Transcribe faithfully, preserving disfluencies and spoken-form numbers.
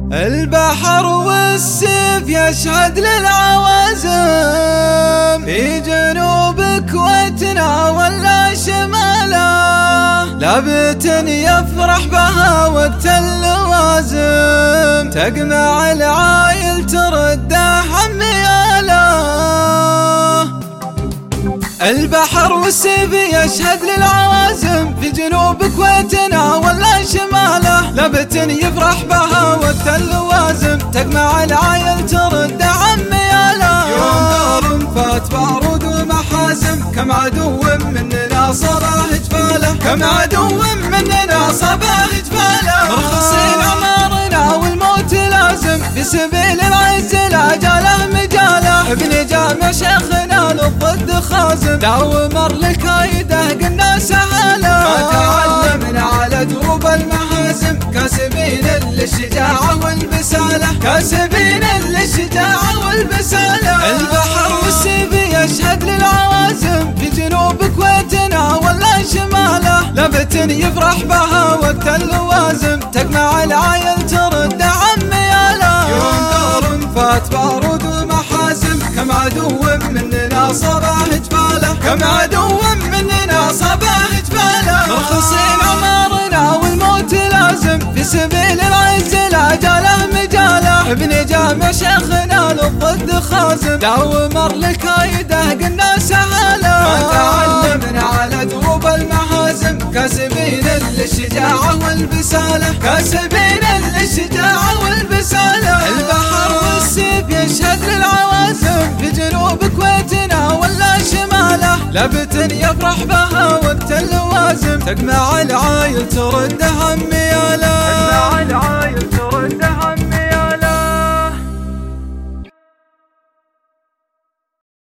البحر والسيف يشهد للعوازم، في جنوب كويتنا ولا شماله، لابت يفرح بها وقت اللوازم، تجمع العايل ترد حمياله. البحر والسيف يشهد للعوازم، في جنوب كويتنا ولا شماله، لابت يفرح بها وقت اللوازم، تجمع العايل ترد عمياله. يوم دار فات بارود ومحازم، كم عدو مننا صباه جفاله، كم عدو مننا صباه جفاله. مرخصين عمارنا والموت لازم، في سبيل العز لا جاله مجاله، ابن جامع شيخنا للضد خازم، داومر لكايده قلنا سهاله. ما تعلمنا على دروب المحازم، كاسبين للشجاعة والبسالة، كاسبين للشجاعة والبسالة. البحر والسيف يشهد للعوازم، في جنوب كويتنا ولا شماله، لابت يفرح بها وقت اللوازم، تجمع العايل ترد عمياله. يوم دار فات بارود ومحازم، كم عدو مننا صباه جفاله، كم عدو مننا صباه جفاله. مرخصين عمارنا والموت لازم، في سبيل العز لا جاله مجاله، ابن جامع شيخنا للضد خازم، داومر لكايده قلنا سهاله. ما تعلمنا على دروب المحازم، كاسبين للشجاعة والبسالة، كاسبين للشجاعة والبسالة. البحر والسيف يشهد للعوازم، في جنوب كويتنا ولا شماله، لابت يفرح بها وقت اللوازم، تجمع العايل ترد همياله، تجمع العايل ترد